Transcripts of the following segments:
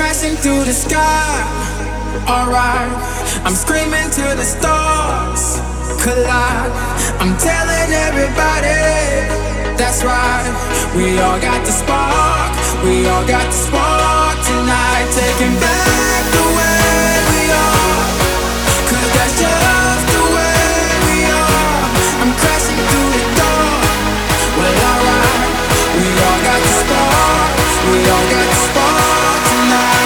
crashing through the sky. Alright, I'm screaming to the stars collide. I'm telling everybody, that's right. We all got the spark, we all got the spark tonight. Taking back the way we are, 'cause that's just the way we are. I'm crashing through the door. Well, alright, we all got the spark, we all got the spark tonight.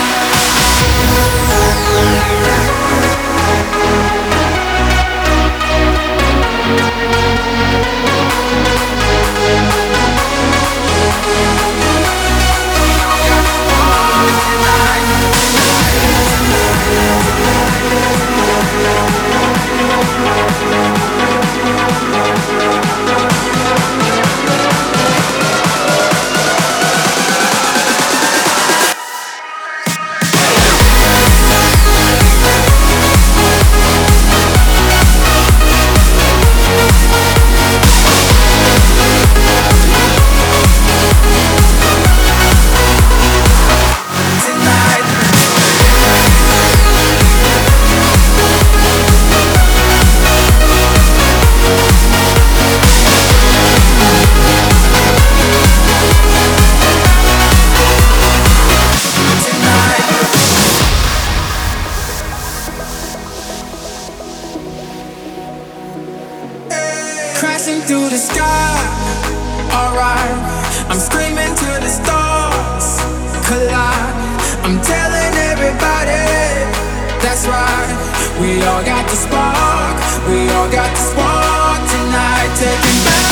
Crashing through the sky, alright. I'm screaming to the stars collide. I'm telling everybody, that's right. We all got the spark, we all got the spark tonight. Taking back